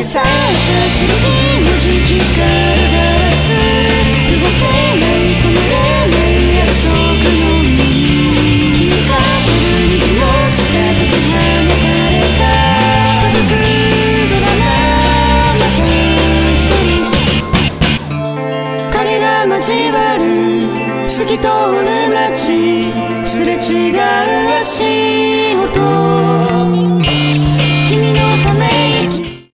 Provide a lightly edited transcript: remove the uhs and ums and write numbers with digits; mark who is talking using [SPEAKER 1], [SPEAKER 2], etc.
[SPEAKER 1] された白い文字光るガラス動けない止めれない約束の海に光ってる虹の下解き放たれた続くドラマまた一人影が交わる透き通る街すれ違う足音